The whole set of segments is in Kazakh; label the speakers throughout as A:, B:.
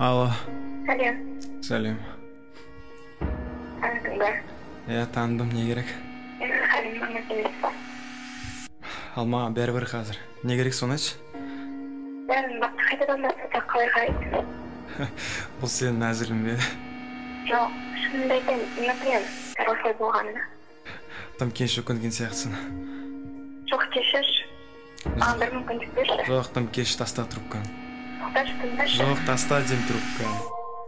A: Алло.
B: Сәлем.
A: Сәлем.
B: Таныдың ба?
A: Таныдым, не керек?
B: Халим маңыз емес па?
A: Алма, бәрібір қазір. Не керек соны айтшы?
B: Бәрін бақты қайтадан бастаса қалай қарайсың?
A: Бұл сенің әзілің бе?
B: Жоқ, шынымды айтайын, ұнатымен осылай болғанына.
A: Тым кеш өкінген сияқтысың.
B: Жоқ, кешірші. Маған бір мүмкіндік берші.
A: Жоқ, тым кеш, таста трубканы.
B: Тоқташы, тыңдашы.
A: Жоқ, таста дем трубканы.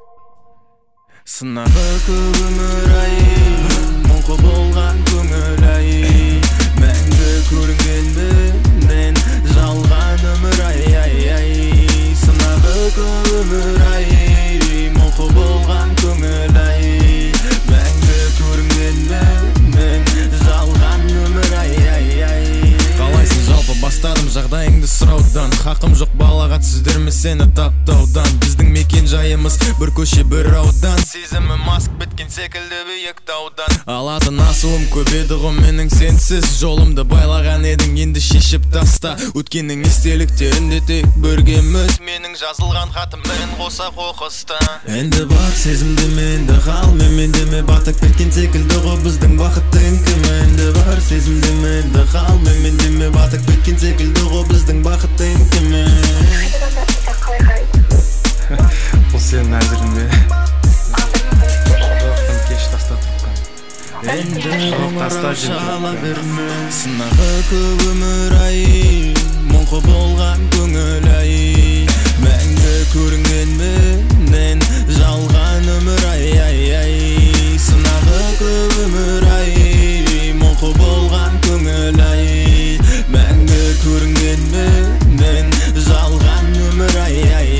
C: Сынағы көп өмір ай, мұңқы болған көңіл ай, мәңгі көрінгенмен жалған өмір ай. Сынағы көп өмір ай, мұңқы болған көңіл ай, мәңгі көрінгенмен жалған өмір ай. Қалайсың жалпы бастадым жағдайыңды сұраудан, хақым жоқ балағат сіздерме сені таптаудан. Біздің мекен жайымыз бір көше бір аудан, сезімі маск біткен секілді биік таудан. Алатын асылым көп еді ғой менің сенсіз, жолымды байлаған едің енді шешіп таста. Өткеннің естеліктерінде тек біргеміз, менің жазылған хатыммен қоса қоқыста. Енді бар сезімді менді қал мендеме, батып кеткен секілді ғой біздің бақыттың кім. Енді бар сезімді менді қал мендеме, батып кеткен секілді ғой біздің бақыттың кім.
B: Қайтадан бастаса қалай қарайсың?
A: Бұл сенің әзілің бе? Жоқ, тым кеш, таста трубканы.
C: Енді
A: таста
C: шала берме. Сынағы көп өмір ай, мұңқы болған көңіл ай, мәңгі көрінгенмен жалған өмір ай. Сынағы көп өмір ай, мұңқы болған көңіл ай, мәңгі көрінгенмен жалған өмір ай.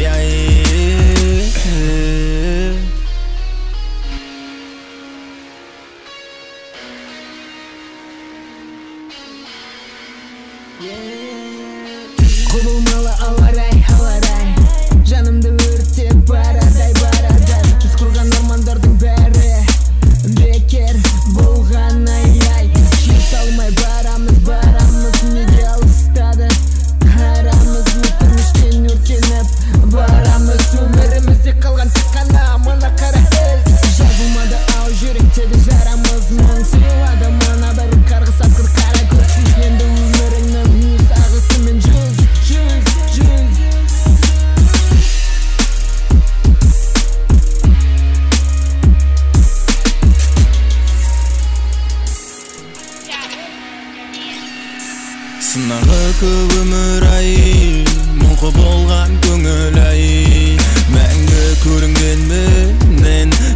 D: Құбылмалы ауа-рай, жанымды өртеп барадай. Біз құрған ормандардың бәрі бекер болған ай. Жете алмай барамыз, неге алыстады арамыз, өкініштен өртеніп барамыз. Өмірімізде қалған тек қана мына қара із, жазылмады ау жүректегі жарамыз. Мың сыйлады мына бір қарғыс атқыр қара көз, енді өміріңнің өз ағысымен жүз.
C: Сынағы көп өмір ай, мұңқы болған көңіл ай, мәңгі көрінгенмен